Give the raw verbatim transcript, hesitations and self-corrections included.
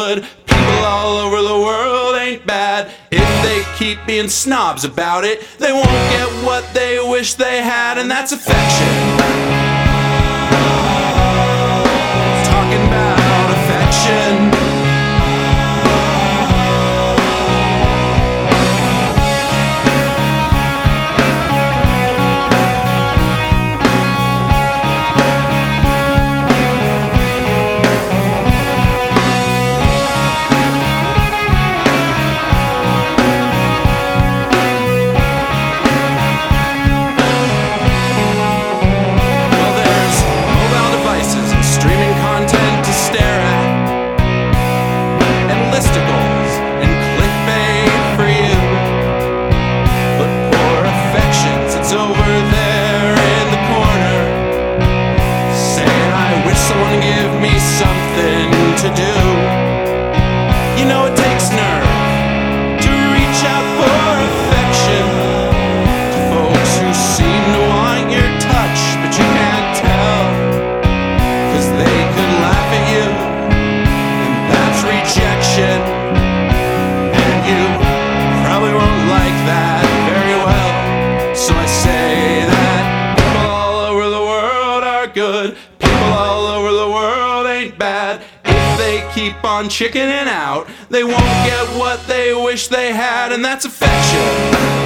good. People all over the world ain't bad. If they keep being snobs about it, they won't get what they wish they had, and that's affection. Talking about affection. To do. You know it takes nerve to reach out for affection to folks who seem to want your touch, but you can't tell, cause they could laugh at you, and that's rejection. And you probably won't like that very well, so I say that people all over the world are good, people all over the world ain't bad. They keep on chickening out, they won't get what they wish they had, and that's affection.